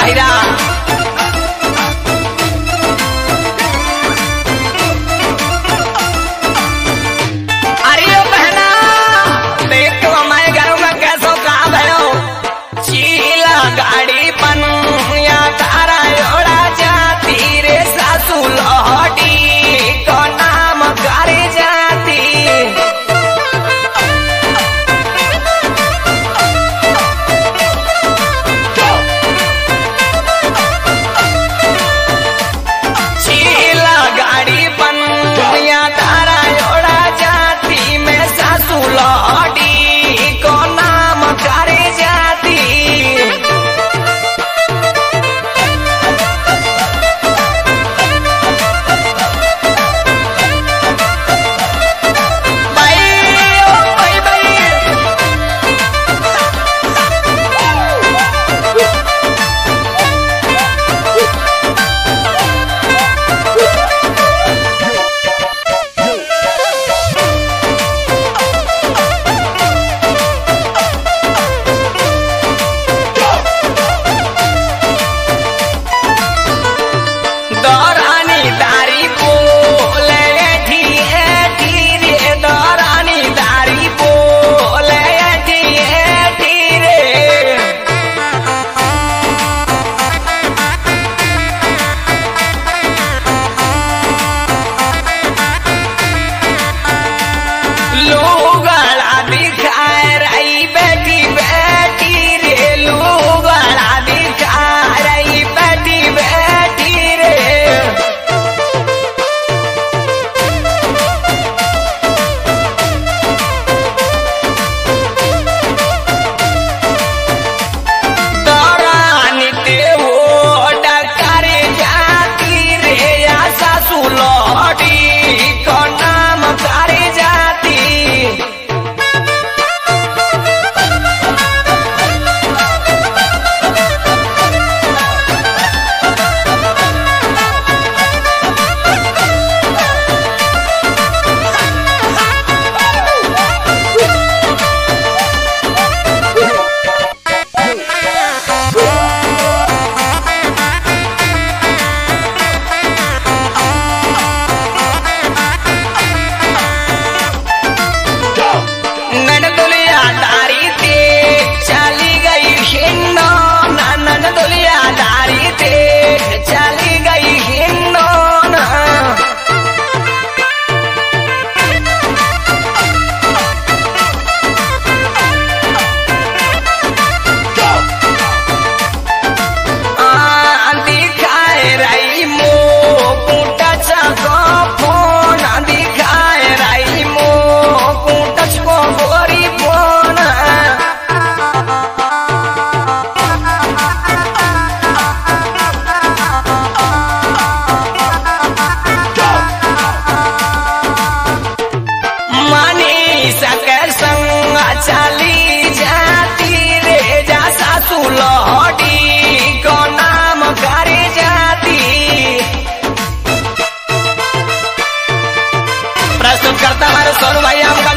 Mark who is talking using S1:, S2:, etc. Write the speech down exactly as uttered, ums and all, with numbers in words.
S1: गहिरा। अरे ओ बहना देख तो हमारे घरों में कैसो काम है। चीला गाड़ी पन या तारा योड़ा जाती रे सासू लौटी को नाम करे जाती। चीला गाड़ी पन या तारा योड़ा जाती में सासू लौटी को नाम करे जाती। प्रस्तुत करता हमारे सोनू भाई हमका